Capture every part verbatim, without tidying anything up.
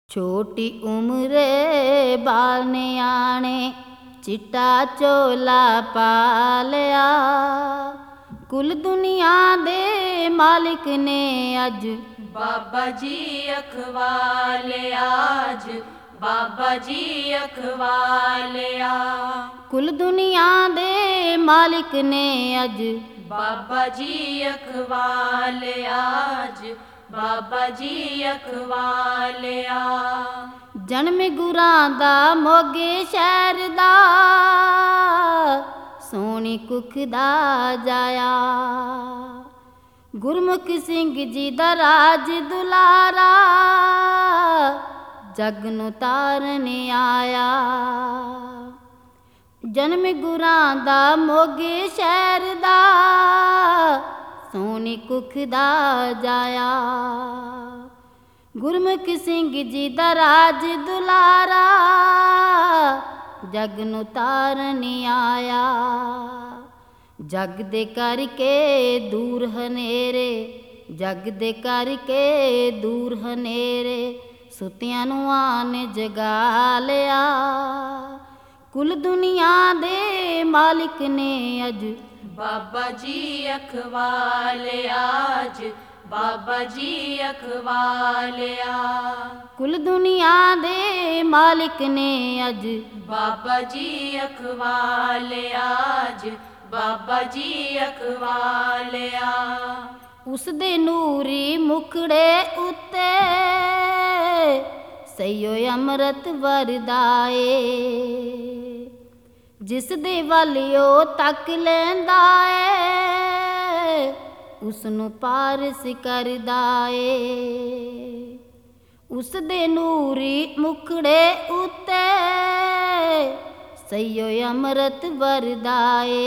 छोटी उम्रे बाल नियाणे चिट्टा चोला पा लिया। कुल दुनिया दे मालिक ने अज बाबा जी अखवाले आज बाबा जी अखवाले आ। कुल दुनिया दे मालिक ने अज बाबा जी अखवाले आज बाबा जी अखवाले आ। जन्म गुरां दा मोगे शहर दा सोहनी कुख दा जाया। गुरमुख सिंह जी दा राज दुलारा जग नूं तारन आया। जन्म गुरां दा मोगे शहर दा सोहनी कुख दा जाया। गुरमुख सिंह जी दा राज दुलारा जग नूं तारन आया। जग दे करके दूर हनेरे जग दे करके दूर हनेरे सुतियां नूं आन जगा लिया। कुल दुनिया दे मालिक ने अज बाबा जी अखवाले आज बाबा जी अखवाले आ। कुल दुनिया दे मालिक ने अज बाबा जी अखवाले आज बाबा जी अखवाले आ। उस दे नूरी मुखड़े उत्ते सईयो अमृत वरदाए। जिस दे वालियो तक लैंदा है उसनू पारस करदा ए। उस दे नूरी मुखड़े उत्ते सईयो अमृत वरदाए।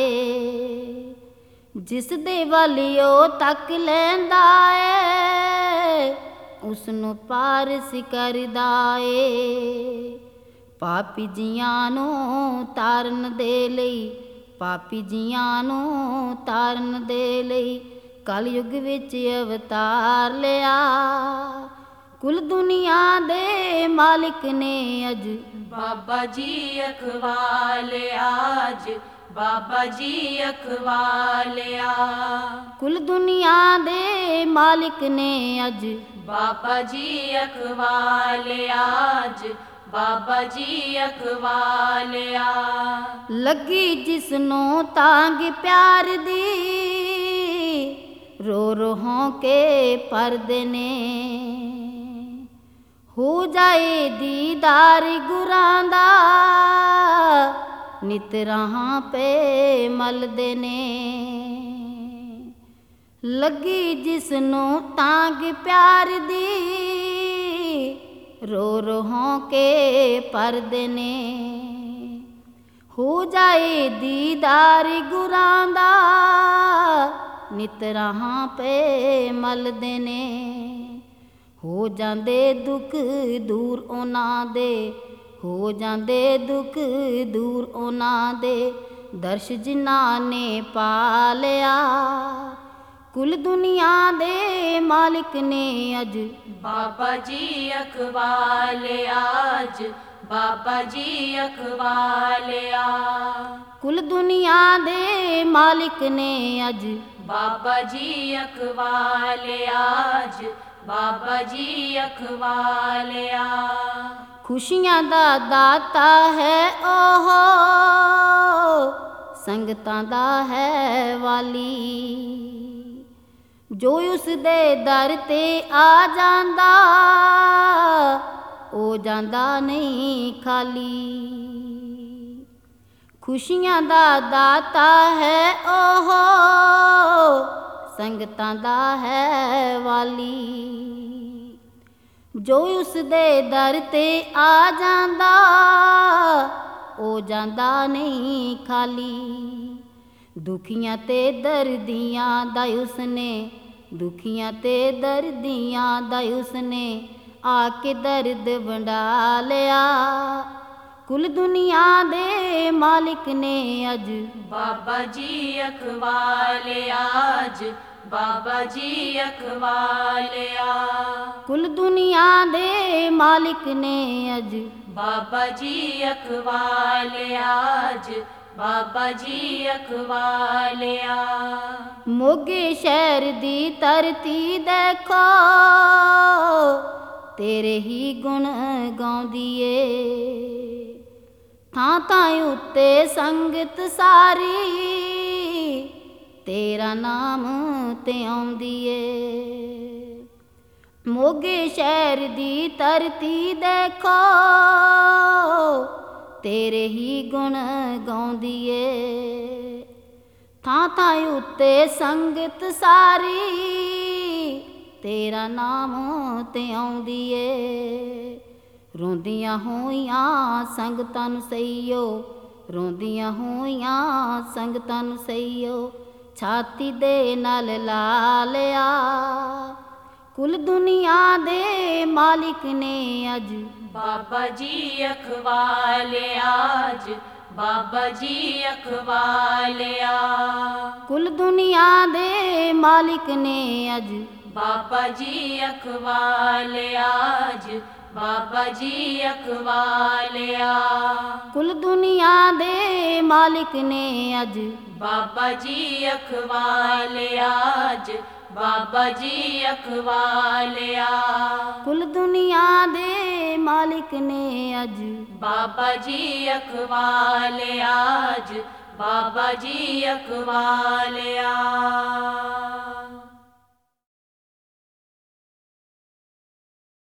जिस दे वालियो तक लैंदा है उसनू पारस करदा ए। पापी जियां नूं तारन दे लई पापी जियां नूं तारन दे लई कलयुग विच अवतार लिया। कुल दुनिया दे मालिक ने अज बाबा जी अखवाले आज बाबा जी अखवाले आ। कुल दुनिया दे मालिक ने अज बाबा जी अखवाले आज बाबा जी अखवाले आ। लगी जिसनों तांग प्यार दी रो रो होंके पर्दे ने हो जाए दीदार गुरां दा नित राहां पे मलदे ने। लगी जिसनों तांग प्यार दी रो रो होंके पर्दे ने हो जाए दीदार गुरां दा नित राहां पे मलदे ने। हो जांदे दुख दूर उन्हां दे हो जांदे दुख दूर उन्हां दे दर्श जिन्हां ने पा लिया। कुल दुनिया दे मालिक ने अज बाबा जी अखवाले आज बाबा जी अखवाले आ। कुल दुनिया दे मालिक ने अज बाबा जी अखवाले आज बाबा जी अखवाले आ। खुशियां दा दाता है ओहो संगतां दा है वाली। जो उस दे दर ते आ जांदा ओ जांदा नहीं खाली। खुशियां दा दाता है ओहो संगतां दा है वाली। जो उस दे दर ते आ जांदा ओ जांदा नहीं खाली। दुखियां ते दर्दियां दा उसने दुखियां ते दर्दियां दा उसने आके दर्द वंडा लिया। कुल दुनिया दे मालिक ने अज बाबा जी अखवाले आज बाबा जी अखवाले आ। कुल दुनिया दे मालिक ने अज बाबा जी अखवालिया अज बाबा जी अखवालिया। मोगे शहर दी धरती देखो तेरे ही गुण गाउंदी ए। थां थां उत्ते संगत सारी तेरा नाम ते आउंदी ए। मोगे शहर दी धरती देखो तेरे ही गुण गाउंदी ए। थां थां उत्ते संगत सारी तेरा नाम ते आउंदी ए। रोंदियां होइयां संगतां नूं सईयो रोंदियां होइयां संगतां नूं सईयो छाती दे नाल ला लिया। कुल दुनिया दे मालिक ने अज बाबा जी अखवालिया अज बाबा जी अखवालिया। कुल दुनिया दे मालिक ने अज बाबा जी अखवालिया अज बाबा जी अखवालिया। कुल दुनिया दे मालिक ने अज बाबा जी अखवालिया अज बाबा जी अखवालिया। कुल दुनिया दे मालिक ने अज बाबा जी अखवालिया अज बाबा जी अखवालिया।